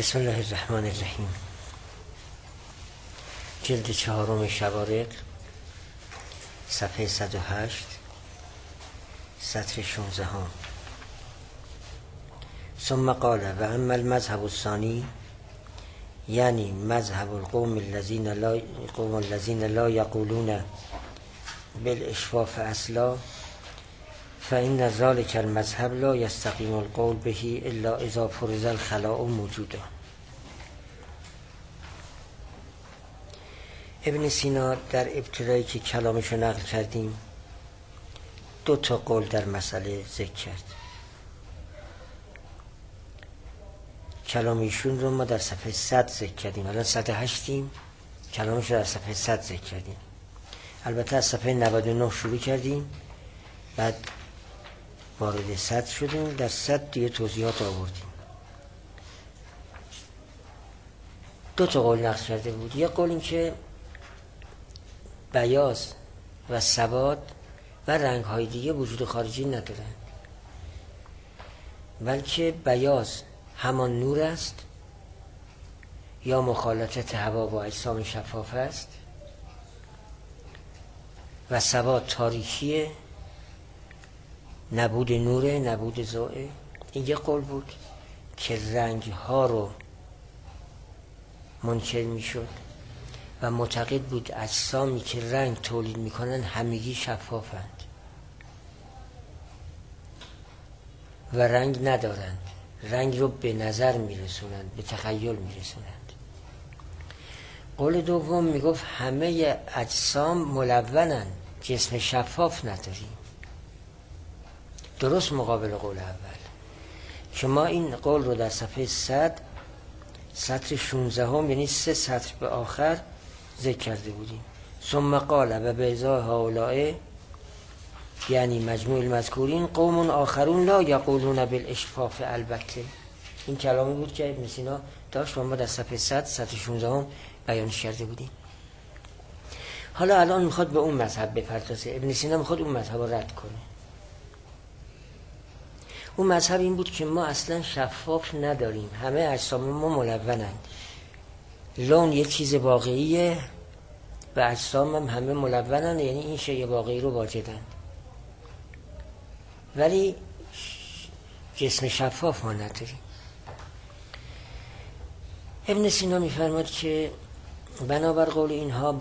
بسم الله الرحمن الرحیم. جلد 4 شوارق، صفحه 108، سطر 16. ثم قال و اما المذهب الثانی، یعنی مذهب القوم الذین لا یقولون بالاشفاف اصلا، فإن ذلك المذهب لا يستقيم القول به الا اذا فرض الخلاء موجودا. ابن سینا در ابتدایی که کلامشو نقل کردیم 2 قول در مسئله ذکر کرد. کلام ایشون رو ما در صفحه 100 ذکر کردیم، الان 108یم، کلامشو در صفحه 100 ذکر کردیم. البته از صفحه 99 شروع کردیم، بعد وارد 100 شدیم، در 100 دیگه توضیحات آوردیم. 2 قول نقل کرده بود. یک قول این که بیاض و سواد و رنگ‌های دیگه وجود خارجی ندارند، بلکه بیاض همان نور است یا مخالطت هوا با اجسام شفاف است و سواد تاریکیه، نبود نوره، نبود ضوء. این یک قول بود که رنگ‌ها رو منکر میشد و معتقد بود اجسامی که رنگ تولید میکنن همگی شفافند و رنگ ندارند، رنگ رو به نظر میرسونند، به تخیل میرسونند. قول دوم میگفت همه اجسام ملونن، جسم شفاف نداریم. درست مقابل قول اول که ما این قول رو در صفحه 100 سطر 16 یعنی 3 سطر به آخر ذکر کرده بودیم. ثم قال و به ازای هؤلاء، یعنی مجموع المذکورین، قوم آخرون لا یقولون بالاشفاف. البته این کلامی بود که ابن سینا داشت و ما در صفحه 100 سطر 16 بیانش کرده بودیم. حالا الان میخواد به اون مذهب بپردازه. ابن سینا میخواد اون مذهب رو رد کنه. اون مذهب این بود که ما اصلا شفاف نداریم، همه اجسام ما ملونند. لون یک چیز واقعیه و اجسام هم همه ملونند، یعنی این شیء واقعی رو واجدند، ولی جسم شفاف ما نداریم. ابن سینا میفرماد که بنابر قول اینها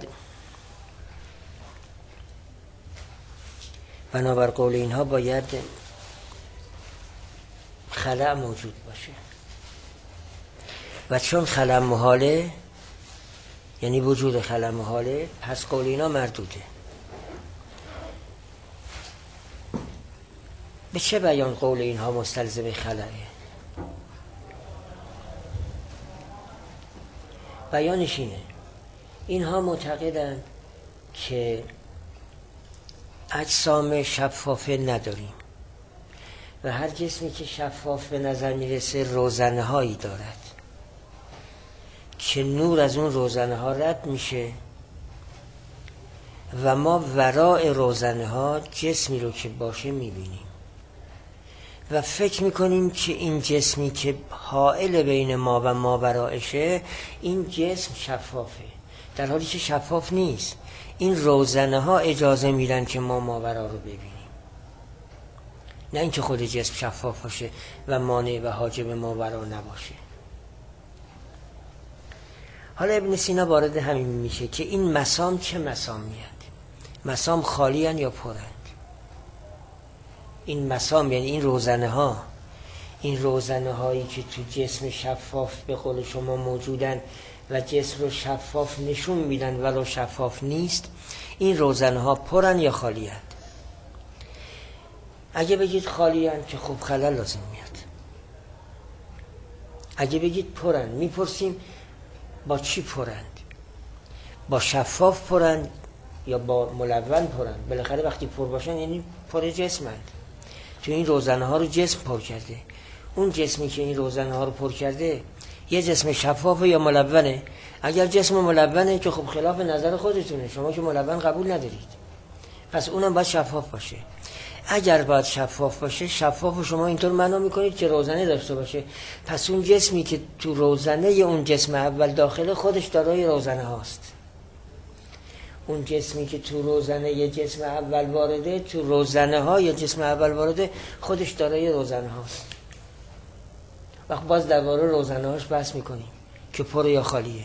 باید خلأ موجود باشه و چون خلأ محاله، یعنی وجود خلأ محاله، پس قول اینا مردوده. به چه بیان قول اینها مستلزم خلأه؟ بیانش اینه، اینها معتقدند که اجسام شفافه نداریم و هر جسمی که شفاف به نظر میرسه روزنه هایی دارد که نور از اون روزنه ها رد میشه و ما ورای روزنه ها جسمی رو که باشه میبینیم و فکر میکنیم که این جسمی که حائل بین ما و ماورایشه، این جسم شفافه، در حالی که شفاف نیست. این روزنه ها اجازه میدن که ما ماورا رو ببینیم، نه اینکه خود جسم شفاف باشه و مانع و حاجب ماورا نباشه. حالا ابن سینا وارد همین میشه که این مسام چه مسامیت؟ مسام خالی هن یا پرند؟ این مسام یعنی این روزنه هایی که تو جسم شفاف به قول شما موجودن و جسم رو شفاف نشون میدن ولو شفاف نیست، این روزنه ها پرن یا خالی هن؟ اگه بگید خالی هن که خوب خلل لازم میاد. اگه بگید پرن، میپرسیم با چی پرند؟ با شفاف پرند یا با ملون پرند؟ بالاخره وقتی پر باشن یعنی پر جسمند. تو این روزنه ها رو جسم پر کرده. اون جسمی که این روزنه ها رو پر کرده یه جسم شفافه یا ملونه؟ اگر جسم ملونه که خب خلاف نظر خودتونه، شما که ملون قبول ندارید، پس اونم باید شفاف باشه. اگر باید شفاف باشه، شفاف شما اینطور معنا میکنید که روزنه داشته باشه. پس اون جسمی که تو روزنه اون جسم اول داخله خودش دارای روزنه هاست. اون جسمی که تو روزنه یه جسم اول وارده، تو روزنه ها یا جسم اول وارده خودش دارای روزنه هاست. وقت باز درباره روزنه هاش بحث میکنیم که پر یا خالیه.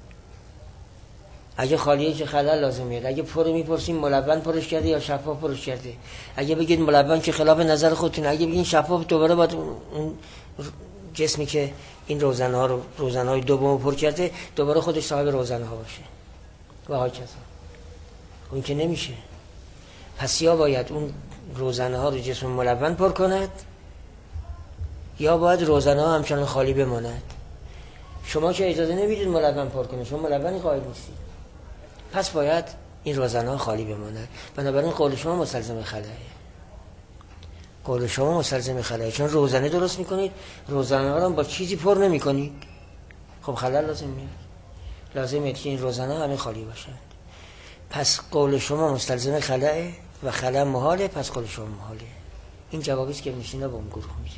اگه خالیه که خلل لازم میاد. اگه پر میپرسیم ملون پرش کرده یا شفاف پرش کرده. اگه بگید ملون که خلاف نظر خودتون، اگه بگید شفاف دوباره باید اون جسمی که این روزنه ها رو روزنه های دوم پر کرده دوباره خودش صاحب روزنه ها باشه و ها کذا. اون که نمیشه. پس یا باید اون روزنه ها رو جسم ملون پر کند یا باید روزنه ها همچنان خالی بماند. شما که اجازه نمیدید ملون پر کنه، شما ملونی قائل نیستید، پس باید این روزنه ها خالی بماند. بنابراین قول شما مستلزم خلأه. قول شما مستلزم خلأه، چون روزنه درست میکنید، روزنه ها رو با چیزی پر نمیکنید، خب خلل لازم میاد. لازمه که این روزنه ها همه خالی باشند. پس قول شما مستلزم خلأه و خلأ محاله، پس قول شما محاله. این جوابی است که میشینه با اون گروه میشه.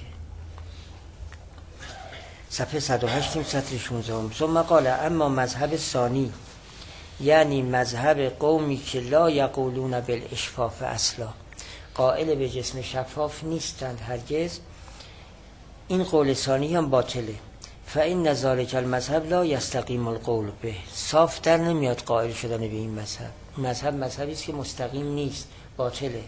صفحه 108 سطر 16. ثم قال اما مذهب ثانی، یعنی مذهب قومی که لا یقولون بالاشفاف اصلا، قائل به جسم شفاف نیستند هرگز، این قول ثانی هم باطله. فإن ذلک المذهب لا یستقیم القول به، صاف در نمیاد قائل شدن به این مذهب. مذهبی است که مستقیم نیست، باطله.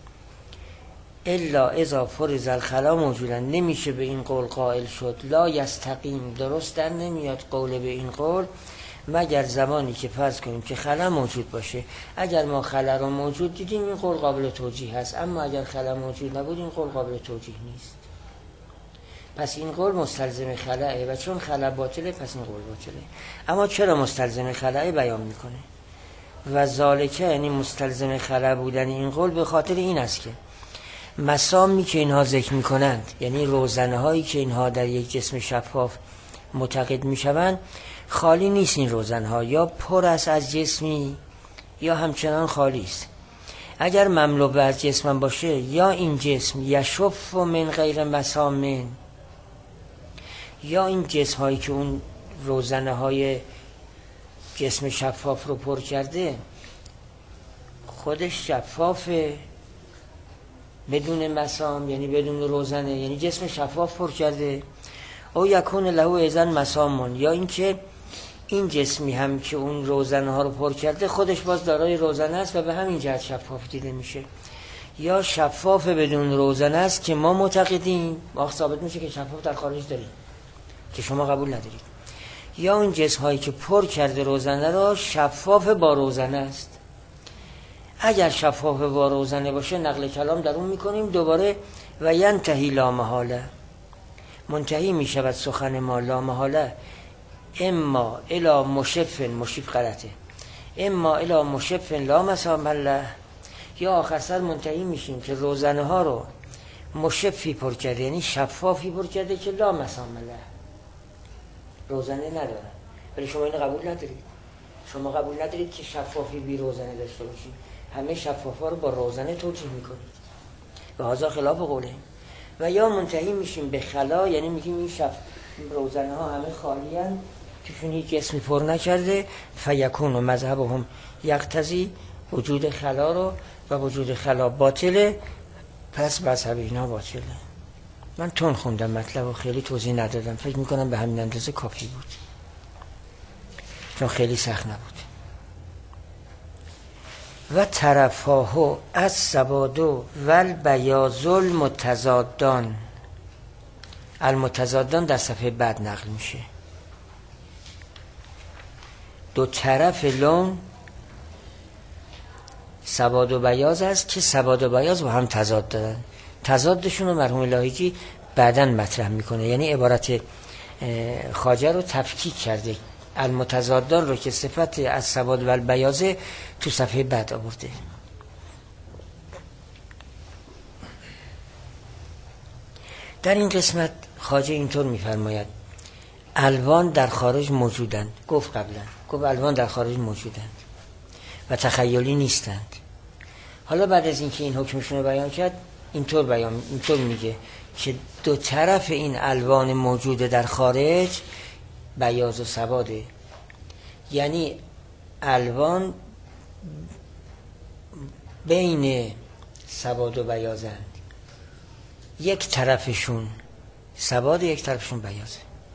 الا اذا فرض الخلا موجودا، نمیشه به این قول قائل شد. لا یستقیم، درست در نمیاد قول به این قول مگر زمانی که فرض کنیم که خلا موجود باشه. اگر ما خلا رو موجود دیدیم این قول قابل توجیه هست، اما اگر خلا موجود نبود این قول قابل توجیه نیست. پس این قول مستلزم خلأه و چون خلا باطله پس این قول باطله. اما چرا مستلزم خلأه بیان میکنه؟ و ذالکه یعنی مستلزم خلا بودن این قول به خاطر این است که مسامی که اینها ذکر میکنند، یعنی روزنه هایی که اینها در یک جسم شفاف معتقد میشوند، خالی نیست. این روزنه ها یا پر است از جسمی یا همچنان خالی است. اگر مملو بر جسم باشه، یا این جسم یشف من غیر مسامن، یا این جسم هایی که اون روزنه های جسم شفاف رو پر کرده خودش شفافه بدون مسام، یعنی بدون روزنه، یعنی جسم شفاف پر کرده. او یکون له اذن مسامون، یا اینکه این جسمی هم که اون روزنه ها رو پر کرده خودش باز دارای روزنه است و به همین جهت شفاف دیده میشه. یا شفاف بدون روزنه است که ما معتقدیم، واقع ثابت میشه که شفاف در خارج داریم که شما قبول ندارید. یا اون جسم هایی که پر کرده روزنه را شفاف با روزنه است. اگر شفاف با روزنه باشه نقل کلام در اون میکنیم دوباره و ینتهی لا محاله، منتهی میشود سخن ما لا محاله، اما الی مشف، مشف غلطه، اما الی مشف لا مسام له، یا آخر سر منتهی میشیم که روزنه ها رو مشفی پر کرده، یعنی شفافی پر کرده که لا مسام له، روزنه نداره. ولی شما اینو قبول ندارید. شما قبول ندارید که شفافی بی روزنه داشته باشید. همه شفافا رو با روزنه توجیه میکنید و هذا خلاف قوله. و یا منتهی میشیم به خلا، یعنی میگیم این روزنه ها همه خالی هستند، توشون هیچ جسمی پر نکرده. فیکون و مذهبهم یقتضی وجود خلا رو و وجود خلا باطله، پس مذهب اینا باطله. من تون خوندم مطلب و خیلی توضیح ندادم، فکر میکنم به همین اندازه کافی بود چون خیلی سخت نبود. و طرفاه از سوادو ول بیاض المتضادان، المتضادان در صفحه بعد نقل میشه. دو طرف لون سواد و بیاض است که سواد و بیاض با هم تضاد دارن. تضادشون رو مرحوم لاهیجی بعداً مطرح میکنه، یعنی عبارت خواجه رو تفکیک کرده، المتضادان رو که صفت از سواد و البیاض تو صفحه بعد آورده. در این قسمت خواجه اینطور میفرماید الوان در خارج موجودند. گفت قبلا گفت الوان در خارج موجودند و تخیلی نیستند. حالا بعد از اینکه این حکمشون رو بیان کرد اینطور میگه که دو طرف این الوان موجوده در خارج بیاض و سواده، یعنی الوان بین سواد و بیاضند، یک طرفشون سواد و یک طرفشون بیاضه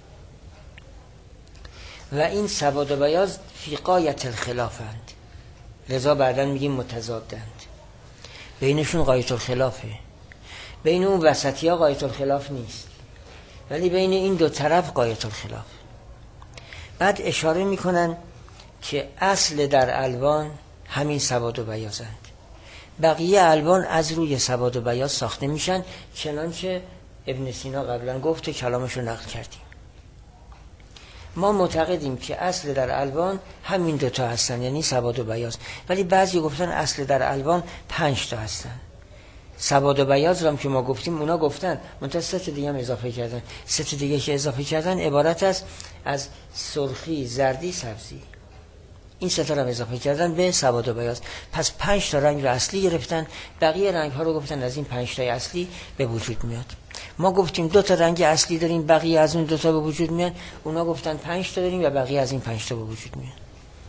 و این سواد و بیاض فی غایت الخلافند، لذا بعداً میگیم متضادند، بینشون غایت الخلافه. بین اون وسطی ها غایت الخلاف نیست، ولی بین این دو طرف غایت الخلاف. بعد اشاره میکنن که اصل در الوان همین سواد و بیاضند، بقیه الوان از روی سواد و بیاض ساخته میشن، چنانچه ابن سینا قبلا گفت و کلامشو نقل کردیم. ما معتقدیم که اصل در الوان همین دوتا هستن، یعنی سواد و بیاض، ولی بعضی گفتن اصل در الوان 5 تا هستن. سواد و بیاض رو هم که ما گفتیم اونا گفتن، منتها 3 تا دیگه هم اضافه کردن. 3 تا دیگه که اضافه کردن عبارت است از سرخی، زردی، سبزی. این 3 تا رو اضافه کردن به سواد و بیاض. پس 5 تا رنگ رو اصلی گرفتن، بقیه رنگ ها رو گفتن از این 5 تای اصلی به وجود میاد. ما گفتیم 2 تا رنگ اصلی داریم، بقیه از اون 2 تا به وجود میاد. اونا گفتن 5 تا داریم و بقیه از این 5 تا به وجود میاد.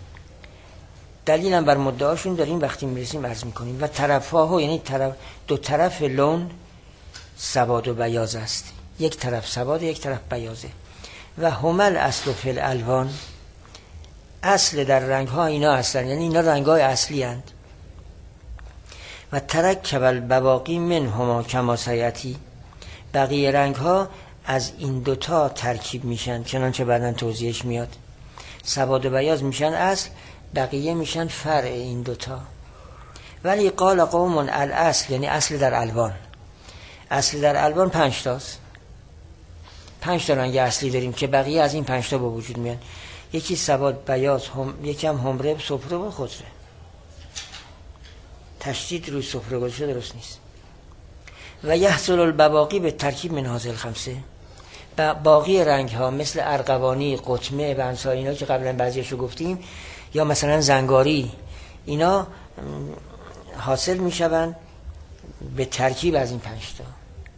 دلیلم بر مدعاشون داریم وقتی میرسیم عرض میکنیم. و طرف‌ها یعنی دو طرف لون سواد و بیاض است، یک طرف سواد یک طرف بیاضه. و همل اصل فی الالوان، اصل در رنگ ها اینا هستن، یعنی اینا رنگ های اصلی هستند. و ترکب البواقی منهما کما سیاتی، بقیه رنگ ها از این دوتا ترکیب میشن چنانچه بعداً توضیحش میاد. سواد و بیاض میشن اصل، بقیه میشن فرع این دوتا. ولی قال قوم الاصل، یعنی اصل در الوان، اصل در الوان 5 تاست. 5 تا رنگ اصلی داریم که بقیه از این 5 تا به وجود میان. یکی سواد، بیاض، یکی هم حمره، صفره و خضره. تشدید روی صفره گذاشته درست نیست. و یحصل البواقی به ترکیب من هذه الخمسه، باقی رنگ ها مثل ارغوانی، قطمه و امثال اینا که قبلا بعضیشو گفتیم، یا مثلا زنگاری، اینا حاصل میشوند به ترکیب از این 5 تا.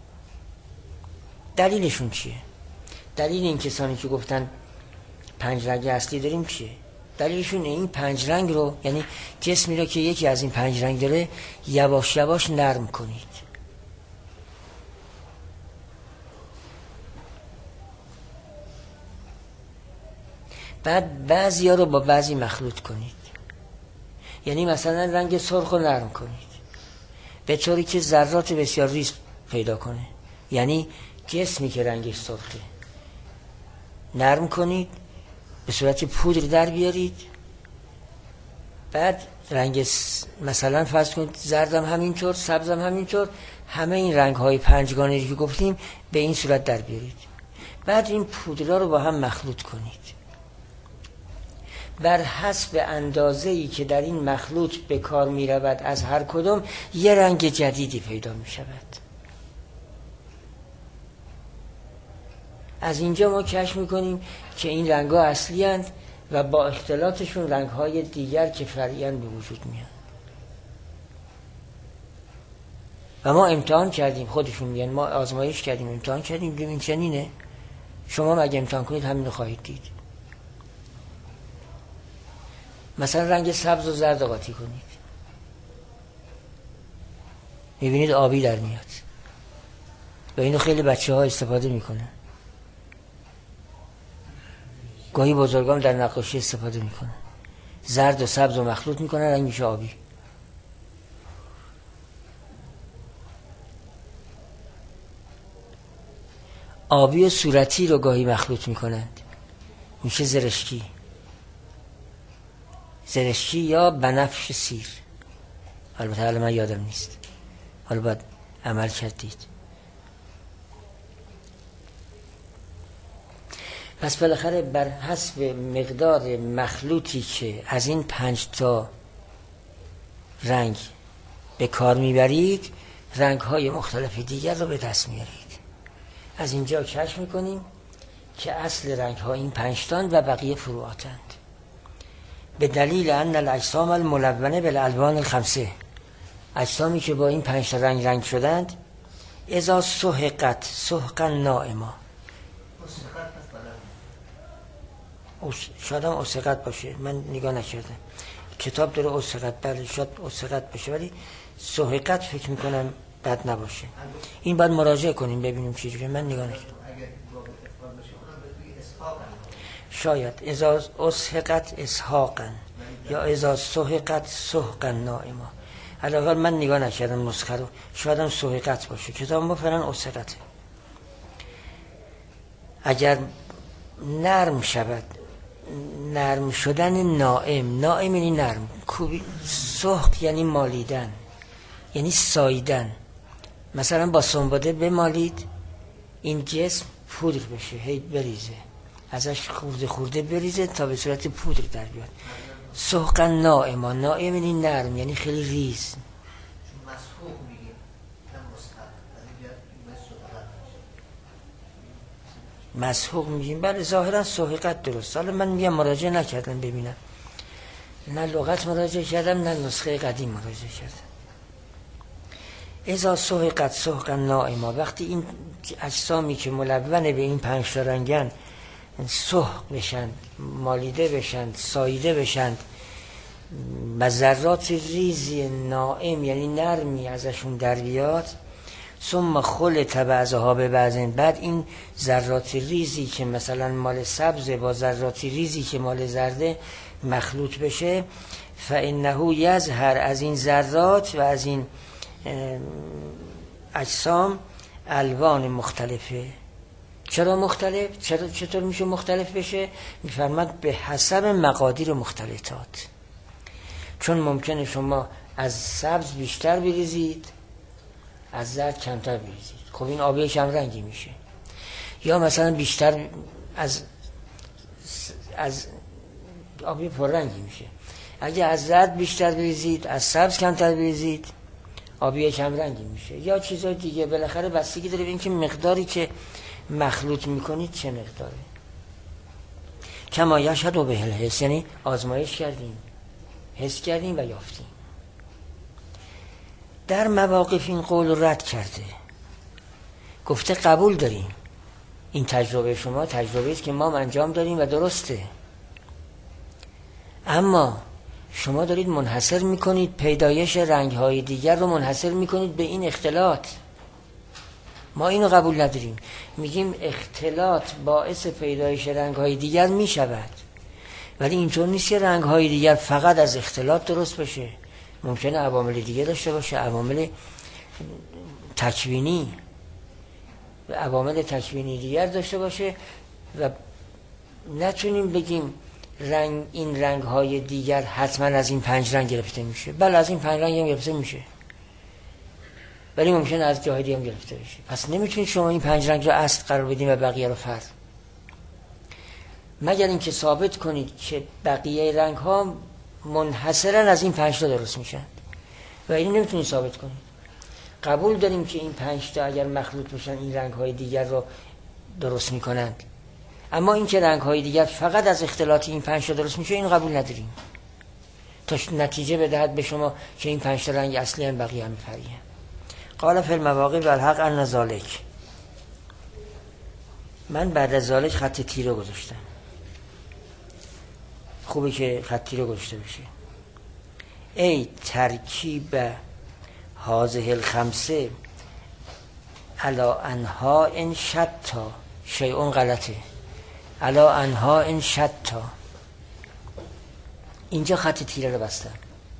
دلیلشون چیه؟ دلیل این کسانی که گفتن 5 رنگ اصلی داریم چیه؟ دلیلشون این 5 رنگ رو، یعنی جسمی رو که یکی از این 5 رنگ داره، یواش یواش نرم کنید. بعد بعضی ها رو با بعضی مخلوط کنید، یعنی مثلا رنگ سرخ رو نرم کنید به طوری که ذرات بسیار ریز پیدا کنه، یعنی جسمی که رنگش سرخه نرم کنید، به صورت پودر در بیارید. بعد رنگ مثلا فرض کنید زردم همینطور، سبزم همینطور، همه این رنگ های 5 گانه که گفتیم به این صورت در بیارید. بعد این پودرها رو با هم مخلوط کنید بر حسب اندازه‌ای که در این مخلوط به کار می رود. از هر کدوم یه رنگ جدیدی پیدا می شود. از اینجا ما کشف می کنیم که این رنگ ها اصلی هستند و با اختلاطشون رنگ های دیگر که فرعی به وجود می آیند. و ما امتحان کردیم، خودشون میگن ما آزمایش کردیم، امتحان کردیم، دیدیم این چنینه. شما اگه امتحان کنید همین رو خواهید دید. مثلا رنگ سبز و زرد قاطی کنید، میبینید آبی در میاد و اینو خیلی بچه ها استفاده میکنن، گاهی بزرگان در نقاشی استفاده میکنن. زرد و سبز و مخلوط میکنن، رنگ میشه آبی. آبی و صورتی رو گاهی مخلوط میکنند، میشه زرشکی. زرشکی یا بنفش سیر، البته حالا من یادم نیست، حالا باید عمل کردید. پس بالاخره بر حسب مقدار مخلوطی که از این 5 تا رنگ به کار میبرید، رنگ های مختلف دیگر رو به دست میارید. از اینجا کشف میکنیم که اصل رنگ ها این 5 تاند و بقیه فروعاتند. به دلیل ان الاجسام الملونه بالالوان الخمسه، اجسامی که با این 5 رنگ شدند، اذا سحقت سحقا نائما. شاید هم اسقط باشه، من نگاه نکردم کتاب داره اسقط، بله شاید اسقط باشه، ولی سحقت فکر میکنم بد نباشه. این باید مراجعه کنیم ببینیم چه جوریه، من نگاه نکردم. شاید اذا اسحقت اسحاقا یا اذا سحقت سحقا نائما. حالا من نگاه نکردم نسخه رو، شاید هم سحقت باشه، کتاب ما فعلا اسحقته. اگر نرم شود، نرم شدن نائم، نائم یعنی نرم، سحق یعنی مالیدن، یعنی ساییدن. مثلا با سنباده بمالید این جسم پودر بشه، هی بریزه، ازش خورده خورده بریزه تا به صورت پودر در بیاد. سحقا نائما، نائم یعنی نرم، یعنی خیلی ریز. مسحوق میگیم، بله ظاهرا سحقت درست. حالا من میگم مراجعه نکردم ببینم، نه لغت مراجعه کردم نه نسخه قدیم مراجعه کردم. اذا سحقت سحقا نائما، وقتی این اجسامی که ملون به این 5 رنگن سحق بشن، مالیده بشن، ساییده بشن و ذرات ریزی نائم یعنی نرمی ازشون در بیاد، ثم خلط بعضها به بعض، بعد این ذرات ریزی که مثلا مال سبز با ذرات ریزی که مال زرده مخلوط بشه، فانه یظهر، از این ذرات و از این اجسام الوان مختلفه. چرا مختلف؟ چطور میشه مختلف بشه؟ میفرماد به حسب مقادیر مختلطات. چون ممکنه شما از سبز بیشتر بریزید، از زرد کمتر بریزید، خب این آبی کم رنگی میشه. یا مثلا بیشتر از آبی پر رنگی میشه. اگه از زرد بیشتر بریزید، از سبز کمتر بریزید، آبی کم رنگی میشه. یا چیزای دیگه، بالاخره بستگی داره به اینکه مقداری که مخلوط میکنید چه مقداره. کما یشهد و به الحس، یعنی آزمایش کردیم، حس کردیم و یافتیم. در مواقف این قول رد کرده، گفته قبول داریم این تجربه شما تجربه است که ما انجام داریم و درسته، اما شما دارید منحصر میکنید پیدایش رنگ‌های دیگر رو منحصر میکنید به این اختلاط. ما اینو قبول نداریم، میگیم اختلاط باعث پیدایش رنگ‌های دیگر میشود، ولی اینطور نیست که رنگ‌های دیگر فقط از اختلاط درست بشه. ممکنه عوامل دیگه داشته باشه، عوامل تکوینی و عوامل تکوینی دیگر داشته باشه و نتونیم بگیم این رنگ‌های دیگر حتما از این 5 رنگ گرفته میشه. بله از این 5 رنگ هم گرفته میشه، ولی ممکنه از جاهای دیگه هم گرفته بشه. پس نمیتونید شما این 5 رنگ رو اصل قرار بدین و بقیه رو فرع، مگر اینکه ثابت کنید که بقیه رنگ‌ها منحصرا از این 5 تا درست میشن و اینو نمیتونید ثابت کنید. قبول داریم که این 5 تا اگر مخلوط بشن این رنگ‌های دیگر رو درست میکنند، اما این که رنگ‌های دیگر فقط از اختلاط این 5 تا درست میشه این قبول نداریم تا نتیجه بدهد به شما که این 5 تا رنگ اصلی هم بقیه هم فرعی هم. قال فی المواقع والحق ان ذلک، من بعد از ذلک خط تیره گذاشتم، خوبه که خط تیره گذاشته بشه. ای ترکیب هذه الخمسه علی انها شتا شیء غلطه، علی انها شتا، اینجا خط تیره رو بستم.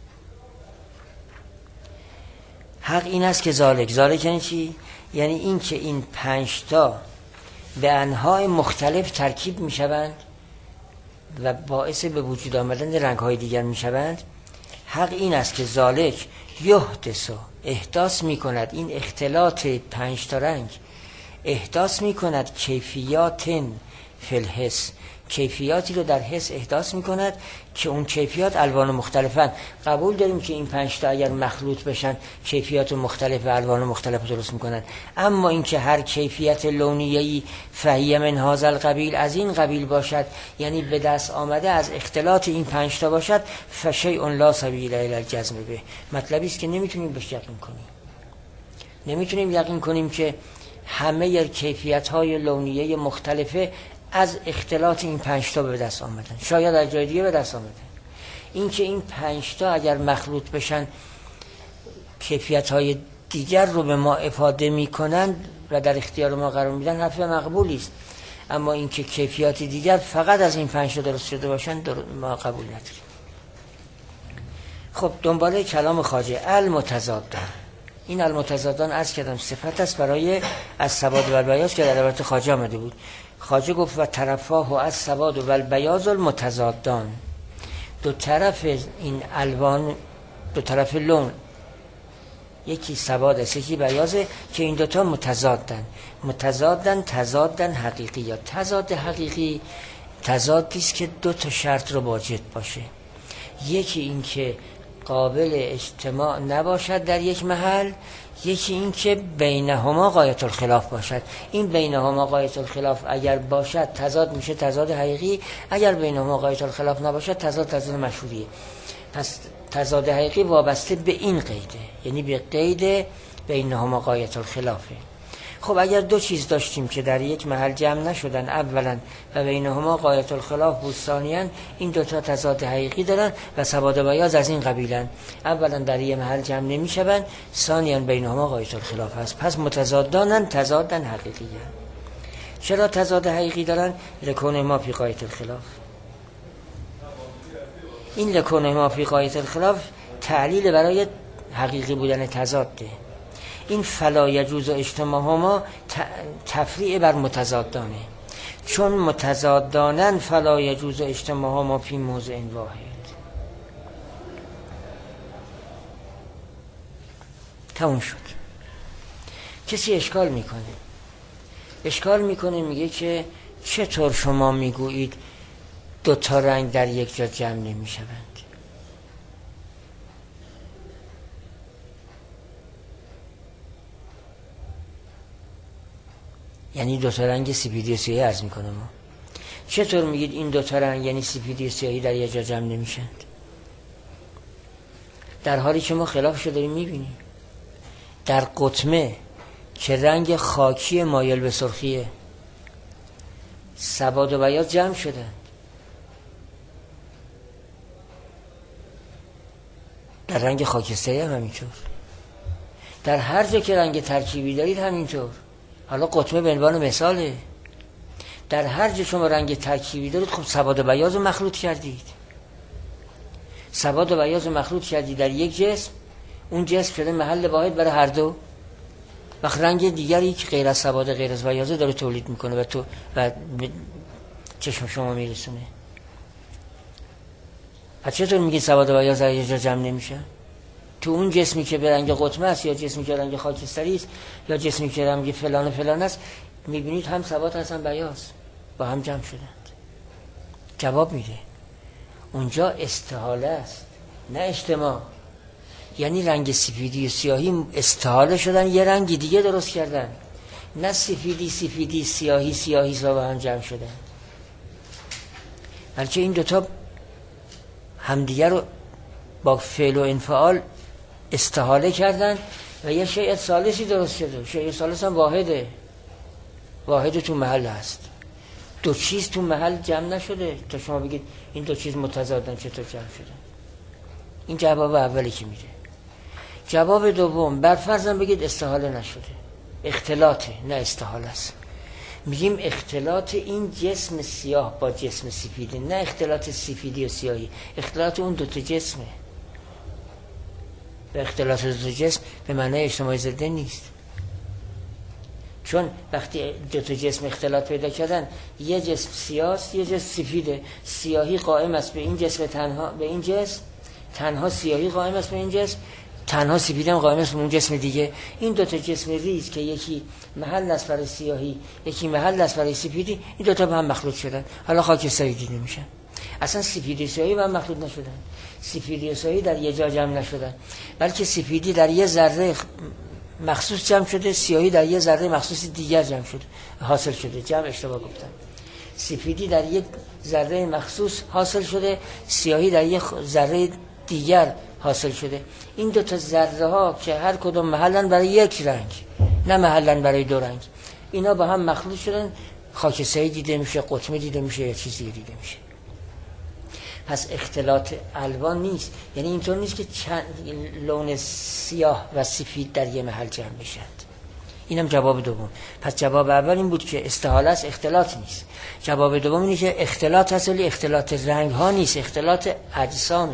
حق این است که ذالک یعنی چی؟ یعنی این که این 5 تا به انواع مختلف ترکیب می شوند و باعث به وجود آمدن رنگ‌های دیگر می شوند. حق این است که ذالک یحدث، احداث می کند، این اختلاط 5 تا رنگ احداث می کند کیفیات فی الحس، کیفیاتی رو در حس احداث میکند که اون کیفیات الوان مختلفن. قبول داریم که این 5 تا اگر مخلوط بشن کیفیات مختلف و الوان مختلف درست میکنن، اما اینکه هر کیفیت لونیه‌ای فهی من هذا القبیل، از این قبیل باشد، یعنی به دست آمده از اختلاط این 5 تا باشد، فشیء لا سبیل الی الجزم به، مطلبی است که نمیتونیم بهش یقین کنیم. نمیتونیم یقین کنیم که همه کیفیت‌های لونیه مختلفه از اختلاط این 5 تا به دست آمدن، شاید از جای دیگه به دست آمدن. این که این 5 تا اگر مخلوط بشن کیفیت‌های دیگر رو به ما افاده می‌کنند و در اختیار ما قرار میدن، حرف مقبولی است. اما این که کیفیات دیگر فقط از این 5 تا درست شده باشن ما قبول نداریم. خب دنباله کلام خواجه المتضادان. این المتضادان عرض کردم صفت است برای از سواد و البیاض که در عبارت خواجه آمده بود. خواجه گفت و طرفاه از سواد و البیاض المتضادان، دو طرف این الوان، دو طرف لون، یکی سواد است یکی بیاضه، که این دوتا متضادن تضادن حقیقی. یا تضاد حقیقی تضادی است که دو تا شرط رو واجد باشه، یکی این که قابل اجتماع نباشد در یک محل، یکی این که بینهما غایت الخلاف باشد. این بینهما غایت الخلاف اگر باشد تضاد میشه تضاد حقیقی، اگر بینهما غایت الخلاف نباشد تضاد مشهوریه. پس تضاد حقیقی وابسته به این قیده، یعنی به قید بینهما غایت الخلافه. خب اگر دو چیز داشتیم که در یک محل جمع نشدن اولا و بینهما غایت الخلاف بود ثانیاً، این دوتا تضاد حقیقی دارن و سواد و بیاض از این قبیلن، اولا در یک محل جمع نمیشون، ثانیاً بینهما غایت الخلاف است. پس متضادانن تضادن حقیقی هستند. چرا تضاد حقیقی دارن؟ لکون ما فی غایت الخلاف. این لکون ما فی غایت الخلاف تعلیل برای حقیقی بودن تضاده. این فلا یجوز اجتماعهما تفریع بر متضادانه، چون متضادانن فلا یجوز اجتماعهما فی موضع واحد. تموم شد. کسی اشکال میکنه میگه که چطور شما میگویید دو تا رنگ در یک جا جمع نمیشوند؟ یعنی دو تا رنگ سفیدی و سیاهی عرض میکنم ما. چطور میگید این دو تا رنگ یعنی سفیدی و سیاهی در یک جا جمع نمیشند؟ در حالی که ما خلافش رو داریم میبینیم. در قطمه که رنگ خاکی مایل به سرخیه، سواد و بیاض جمع شدن. در رنگ خاکستری هم همینطور. در هر جا که رنگ ترکیبی دارید همینطور. حالا قطمه به عنوان مثاله. در هر جا شما رنگ ترکیبی دارید، خب سواد و بیاض رو مخلوط کردید. سواد و بیاض رو مخلوط کردید در یک جسم، اون جسم شده محل واحد برای هر دو. وقت رنگ دیگری که غیر از سواد غیر از بیاض داره تولید میکنه و چشم شما میرسونه. پس چطور میگید سواد و بیاض در یک جا جمع نمیشه؟ تو اون جسمی که به رنگ قطمه است، یا جسمی که رنگ خاکستری است، یا جسمی که رنگ فلان و فلان است، میبینید هم سواد هستن بیاض با هم جمع شدند. جواب میده اونجا استحاله است نه اجتماع. یعنی رنگ سفیدی و سیاهی استحاله شدن یه رنگی دیگه درست کردن، نه سفیدی سیاهی با هم جمع شدن، بلکه این دوتا همدیگه رو با فعل و انفعال استحاله کردن و یه شیء ثالثی درست شده. شیء ثالث هم واحد تو محل هست. دو چیز تو محل جمع نشده تا شما بگید این دو چیز متضادن چطور جمع شدن. این جواب اولی که میده. جواب دوم، بر فرضاً بگید استحاله نشده، اختلاطه نه استحاله است. میگیم اختلاط این جسم سیاه با جسم سفیده، نه اختلاط سفیدی و سیاهی، اختلاط اون دوتا جسمه. و اختلاط دوتا جسم به معنی اجتماعی ضده نیست، چون وقتی دوتا جسم اختلاط پیدا کردن، یه جسم سیاست یه جسم سفیده، سیاهی قائم است به این جسم تنها، به این جسم تنها سیاهی قائم است به این جسم، تنها سفیدی هم قائم است اون جسم دیگه. این دو تا جسم ریز که یکی محل است برای سیاهی یکی محل است برای سفیدی، این دو تا به هم مخلوط شدن، حالا خاکستری دیده میشن. اصلا سفیدی سیاهی با هم مخلوط نشدن، سفیدی سیاهی در یه جا جمع نشدن، بلکه سفیدی در یه ذره مخصوص جمع شده، سیاهی در یه ذره مخصوص دیگر جمع شده حاصل شده. جمع اشتباه گفتم. سفیدی در یک ذره مخصوص حاصل شده، سیاهی در یک ذره دیگر حاصل شده. این دو تا ذره ها که هر کدوم محلن برای یک رنگ نه محلن برای دو رنگ، اینا با هم مخلوط شدن، خاکستری دیده میشه، قطمه دیده میشه، یا چیزی دیده میشه. پس اختلاط الوان نیست، یعنی اینطور نیست که لون سیاه و سفید در یه محل جمع بشن. اینم جواب دوم. پس جواب اول این بود که استحاله است، اختلاط نیست. جواب دوم اینه که اختلاط هست ولی اختلاط رنگ ها نیست، اختلاط اجسامه،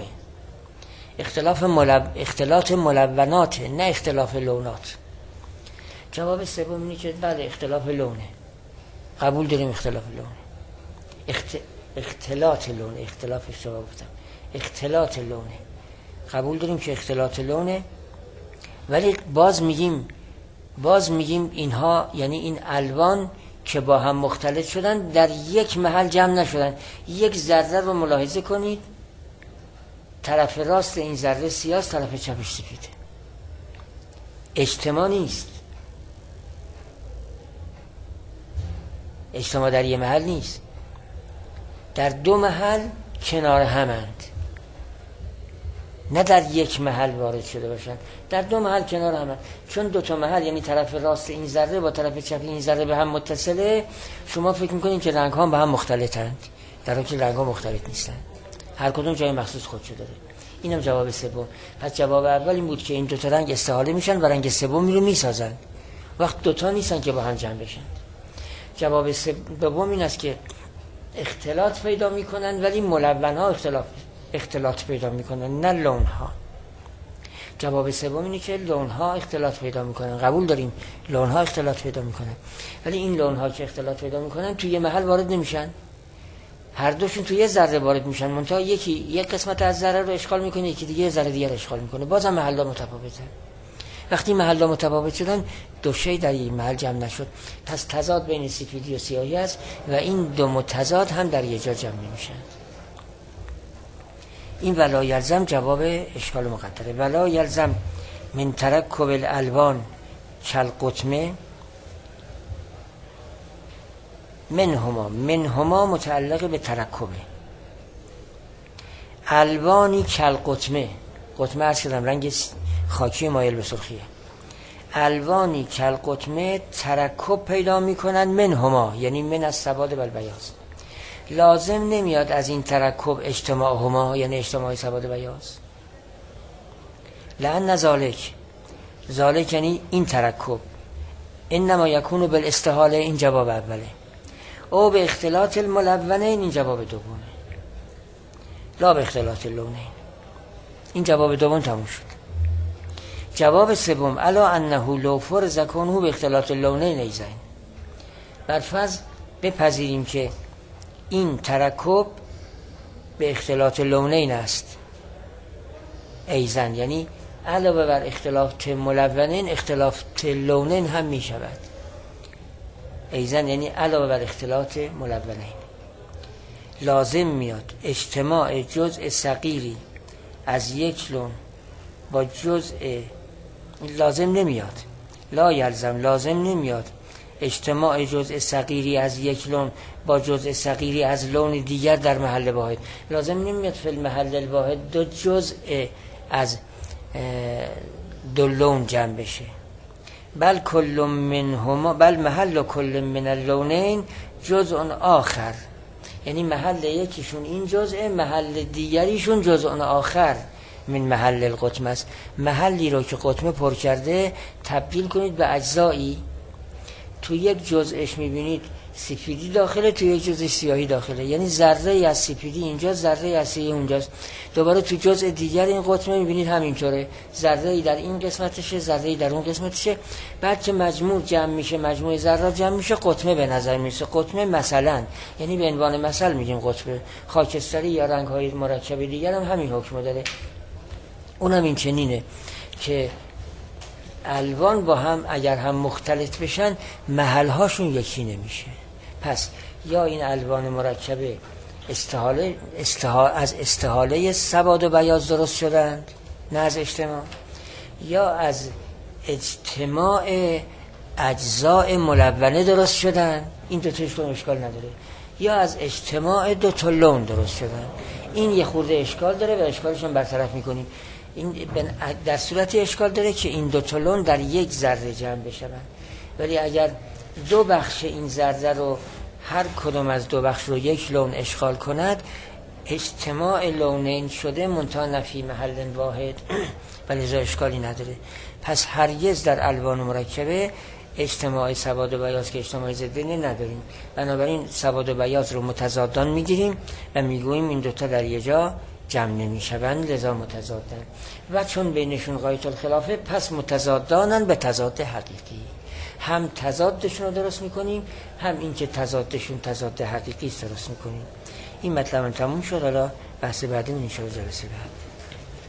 اختلاط ملونات، نه اختلاف لونات. جواب سوم اینه که بله اختلاف لونه، قبول داریم اختلاف لونه. اختلاط لونه، اختلاف اشتباه گفتم، اختلاط لونه قبول داریم که اختلاط لونه، ولی باز میگیم اینها، یعنی این الوان که با هم مختلط شدن در یک محل جمع نشدن. یک ذره رو ملاحظه کنید، طرف راست این ذره سیاه، طرف چپش سفیده. اجتماع نیست، اجتماع در یک محل نیست، در دو محل کنار همند، نه در یک محل وارد شده باشند، در دو محل کنار همند. چون دو تا محل یعنی طرف راست این ذره با طرف چپ این ذره به هم متصله، شما فکر میکنید که رنگ ها به هم مختلطند، در حالی که رنگ ها مختلط نیستند، هر کدوم جای مخصوص خودشو داره. اینم جواب سوم. پس جواب اول این بود که این دو تا رنگ استحاله میشن و رنگ سومی رو میسازن، وقت دو تا نیستن که با هم جمع بشن. جواب دوم این است که اختلاط پیدا میکنن ولی ملون ها اختلاط پیدا میکنن، نه لون ها. جواب سوم اینه که لون ها اختلاط پیدا میکنن، قبول داریم لون ها اختلاط پیدا میکنن، ولی این لون ها که اختلاط پیدا میکنن توی یه محل وارد نمیشن، هر دوشون توی یه ذره وارد میشن، منتها یکی یک قسمت از ذره رو اشغال میکنه، یکی دیگه ذره دیگر اشغال میکنه، بازم محل‌ها متفاوته. وقتی محل‌ها متفاوت شدن دو شی در یک محل جمع نشد، پس تضاد بین سفیدی و سیاهی است و این دو متضاد هم در یک جا جمع نمیشن. این ولا یلزم جواب اشکال مقدره. ولا یلزم من ترکب الالوان کالقطمه منهما متعلق به ترکبه. الوانی کالقطمه، قطمه عرض کردم رنگ خاکی مایل به سرخیه، الوانی کالقطمه ترکب پیدا میکنن منهما، یعنی من از سواد و البیاض. لازم نمیاد از این ترکب اجتماع هما، یعنی اجتماع سواد و بیاض. لأن ذالک یعنی این ترکب انما یکون بالاستحاله، این جواب اوله، او به اختلاط الملونین، این جواب دومه، لا به اختلاط اللونین. این جواب دوم تموم شد. جواب سوم الا انه لو فرض کنه به اختلاط اللونین ایزن، بر فرض بپذیریم که این ترکب به اختلاط لونین است ایزن، یعنی علاوه بر اختلاط ملونین اختلاط لونین هم می شود. ایزن یعنی علاوه بر اختلاط ملونین لازم میاد اجتماع جزء صغیری از یک لون با جزء، لازم نمیاد، لا یلزم لازم نمیاد اجتماع جزء صغیری از یک لون با جزء صغیری از لون دیگر در محل واحد. لازم نمیاد فی المحل الواحد دو جزء از دو لون جمع بشه، بل کل منهما، بل محل کل من اللونین جزء آخر، یعنی محل یکیشون این جزء، محل دیگریشون جزء آخر من محل القطمه است. محلی رو که قطمه پر کرده تبدیل کنید به اجزایی، تو یک جزءش میبینید سفیدی داخله، تو یک جزء سیاهی داخله، یعنی ذره ای از سفیدی اینجا، ذره ای از سیاهی اونجاست. دوباره تو جزء دیگر این قطمه میبینید همینطوره، ذره ای در این قسمتشه، ذره ای در اون قسمتشه. بعد که مجموع جمع میشه، مجموع ذرات جمع میشه، قطمه به نظر میرسه. قطمه مثلا، یعنی به عنوان مثل میگیم قطمه. خاکستری یا رنگ‌های مرکب دیگر هم همین حکم داره، اونم این چنینه. که الوان با هم اگر هم مختلط بشن محلهاشون یکی نمیشه. پس یا این الوان مرکبه از استحاله سواد و بیاض درست شدند، نه از اجتماع، یا از اجتماع اجزاء ملونه درست شدن، این دو تاش اشکال نداره، یا از اجتماع دو تا لون درست شدن. این یه خورده اشکال داره و اشکالشون برطرف میکنیم. این در صورتی اشکال داره که این دو تا لون در یک ذره جمع بشن، ولی اگر دو بخش این ذره رو هر کدوم از دو بخش رو یک لون اشغال کند، اجتماع لونین شده منتها نفی محل واحد، ولی اشکالی نداره. پس هرگز در الوان مرکبه اجتماع سواد و بیاض که اجتماع ضدین نداریم. بنابراین سواد و بیاض رو متضادان میگیریم و میگوییم این دوتا در یه جا جمع نمیشوند، لذا متضادن. و چون بینشون غایت الخلافه، پس متضادانن به تضاد حقیقی. هم تضادشون رو درست میکنیم، هم این که تضادشون تضاد حقیقی است درست میکنیم. این مطلب تموم شد. حالا بحث بعدی ان شاء الله جلسه بعد.